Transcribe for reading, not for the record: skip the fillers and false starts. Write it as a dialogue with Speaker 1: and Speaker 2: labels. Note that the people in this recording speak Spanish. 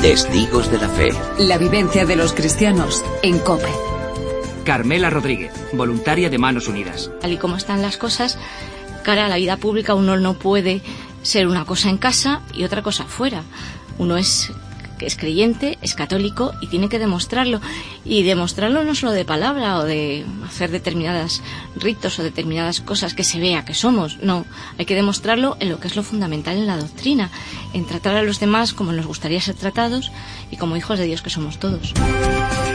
Speaker 1: Testigos de la Fe.
Speaker 2: La vivencia de los cristianos en COPE.
Speaker 3: Carmela Rodríguez, voluntaria de Manos Unidas.
Speaker 4: Tal y como están las cosas, cara a la vida pública, uno no puede ser una cosa en casa y otra cosa fuera. Uno es creyente, es católico y tiene que demostrarlo. Y demostrarlo no solo de palabra o de hacer determinados ritos o determinadas cosas que se vea que somos. No, hay que demostrarlo en lo que es lo fundamental en la doctrina, en tratar a los demás como nos gustaría ser tratados y como hijos de Dios que somos todos.